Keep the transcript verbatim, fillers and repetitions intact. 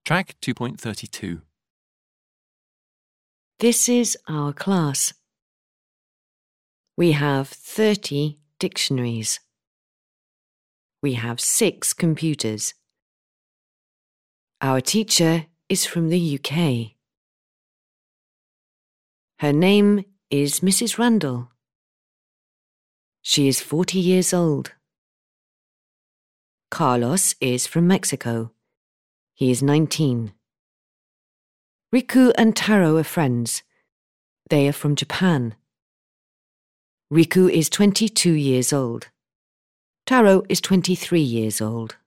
Track two point three two. This is our class. We have thirty dictionaries. We have six computers. Our teacher is from the U K. Her name is Missus Randall. She is forty years old. Carlos is from Mexico. He is nineteen. Riku and Taro are friends. They are from Japan. Riku is twenty-two years old. Taro is twenty-three years old.